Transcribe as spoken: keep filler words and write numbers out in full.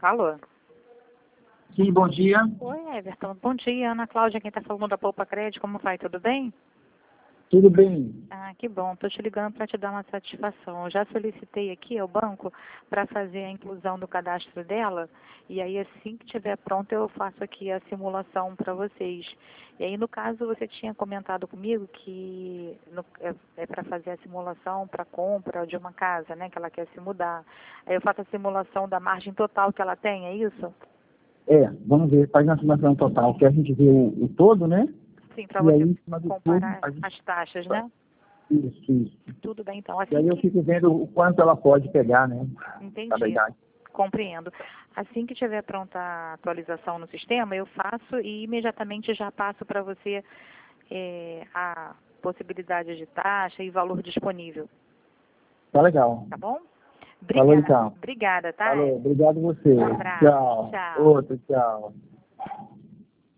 Alô? Sim, bom dia. Oi, Everton. Bom dia, Ana Cláudia, quem está falando da Poupa Crédito, como vai? Tudo bem? Tudo bem? Ah, que bom. Estou te ligando para te dar uma satisfação. Eu já solicitei aqui ao banco para fazer a inclusão do cadastro dela e aí assim que estiver pronto eu faço aqui a simulação para vocês. E aí no caso você tinha comentado comigo que no, é, é para fazer a simulação para compra de uma casa, né, que ela quer se mudar. Aí eu faço a simulação da margem total que ela tem, é isso? É, vamos ver, faz uma estimação total, que a gente vê o, o todo, né? Sim, para E aí, você em cima do todo, comparar a gente as taxas, faz né? isso, isso. Tudo bem, então. E Assim aí eu que... fico vendo o quanto ela pode pegar, né? Cada Entendi. idade. Compreendo. Assim que tiver pronta a atualização no sistema, eu faço e imediatamente já passo para você é, a possibilidade de taxa e valor disponível. Tá legal. Tá bom? Falou Obrigada, então. obrigada, tá? Falou, obrigado a você. Um abraço. Tchau. Tchau. Outro, tchau.